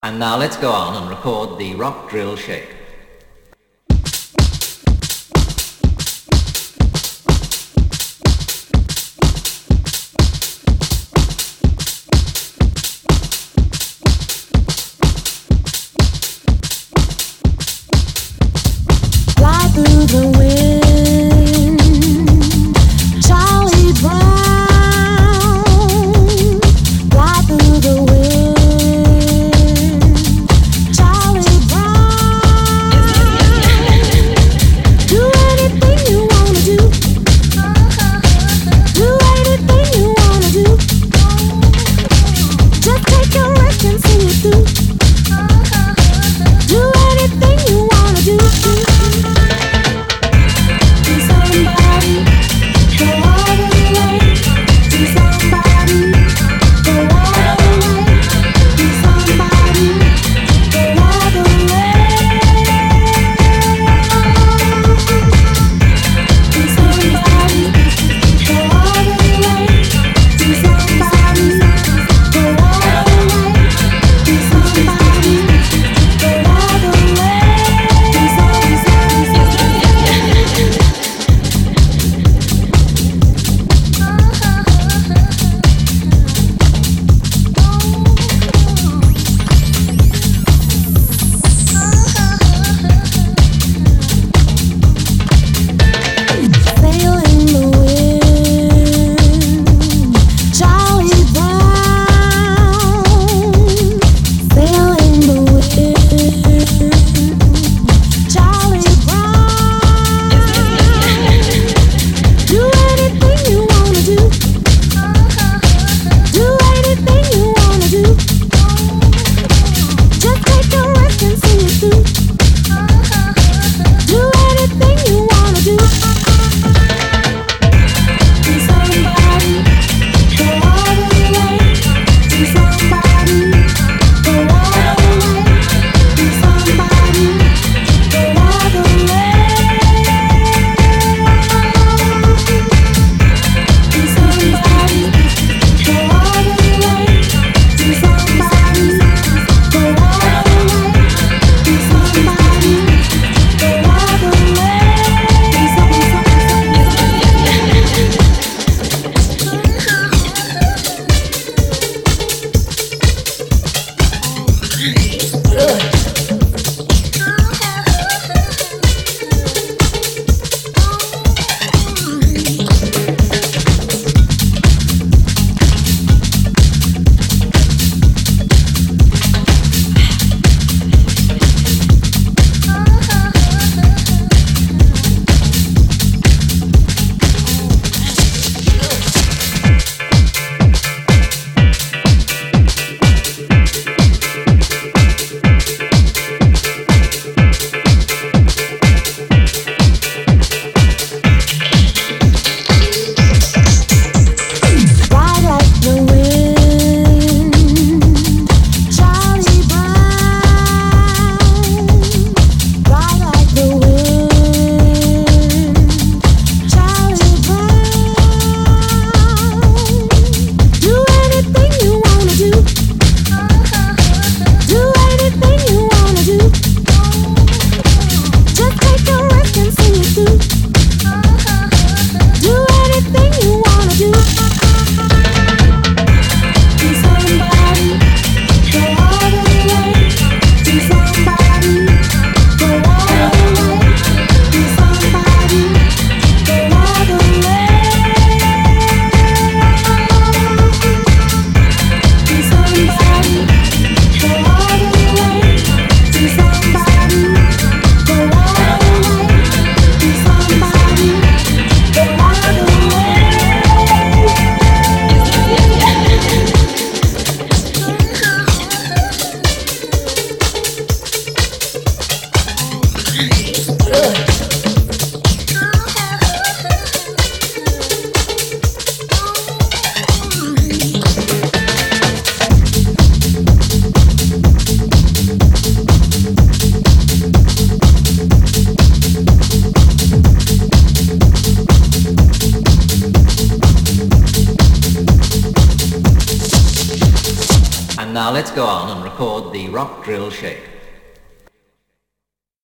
And now let's go on and record the rock drill shake. Fly through the wind, Charlie Brown. Fly through the wind, Charlie Brown. Do anything you wanna do. Do anything you wanna do. Just take a risk and see it through. Do anything you wanna do. Somebody, go all the way. To somebody, go all the way. To somebody, go all the way. To somebody, go all the way. To somebody, go all the way. To somebody, go all the way. Sail in the wind, Charlie Brown. Sail in the wind, Charlie Brown. Do anything you wanna do. Do anything you wanna do. Just take a risk and see it through. Do anything you wanna do. To somebody, go all the way. To somebody, go all the way. To somebody, go all the way. To somebody, go all the way. To somebody, go all the way. To somebody, go all the way. Ride like the wind, Charlie Brown. Ride like the wind, Charlie Brown. Do anything you wanna do. Do anything you wanna do. Just take a risk and see it through. Do anything you wanna do. To somebody, go all the way. To somebody, go all the way. To somebody, go all the way. To somebody, go all the way. To somebody, go all the way. To somebody, go all the way. And now let's go on and record record the rock drill shake.